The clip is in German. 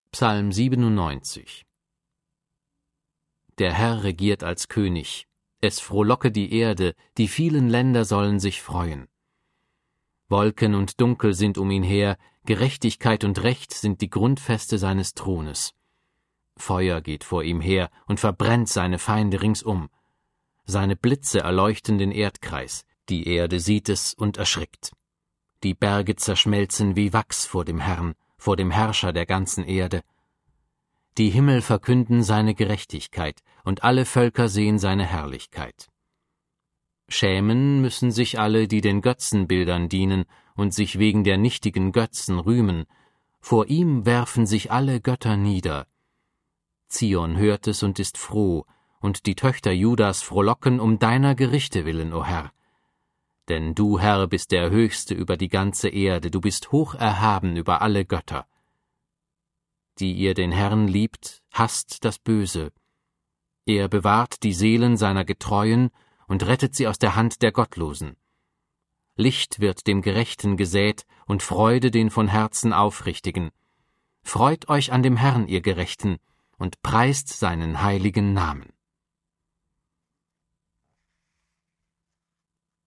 Psalm 97. Der Herr regiert als König, es frohlocke die Erde, die vielen Länder sollen sich freuen. Wolken und Dunkel sind um ihn her, Gerechtigkeit und Recht sind die Grundfeste seines Thrones. Feuer geht vor ihm her und verbrennt seine Feinde ringsum. Seine Blitze erleuchten den Erdkreis, die Erde sieht es und erschrickt. Die Berge zerschmelzen wie Wachs vor dem Herrn, vor dem Herrscher der ganzen Erde. Die Himmel verkünden seine Gerechtigkeit, und alle Völker sehen seine Herrlichkeit. Schämen müssen sich alle, die den Götzenbildern dienen und sich wegen der nichtigen Götzen rühmen. Vor ihm werfen sich alle Götter nieder. Zion hört es und ist froh, und die Töchter Judas frohlocken um deiner Gerichte willen, o Herr. Denn du, Herr, bist der Höchste über die ganze Erde, du bist hoch erhaben über alle Götter. Die ihr den Herrn liebt, hasst das Böse. Er bewahrt die Seelen seiner Getreuen und rettet sie aus der Hand der Gottlosen. Licht wird dem Gerechten gesät und Freude den von Herzen Aufrichtigen. Freut euch an dem Herrn, ihr Gerechten, und preist seinen heiligen Namen.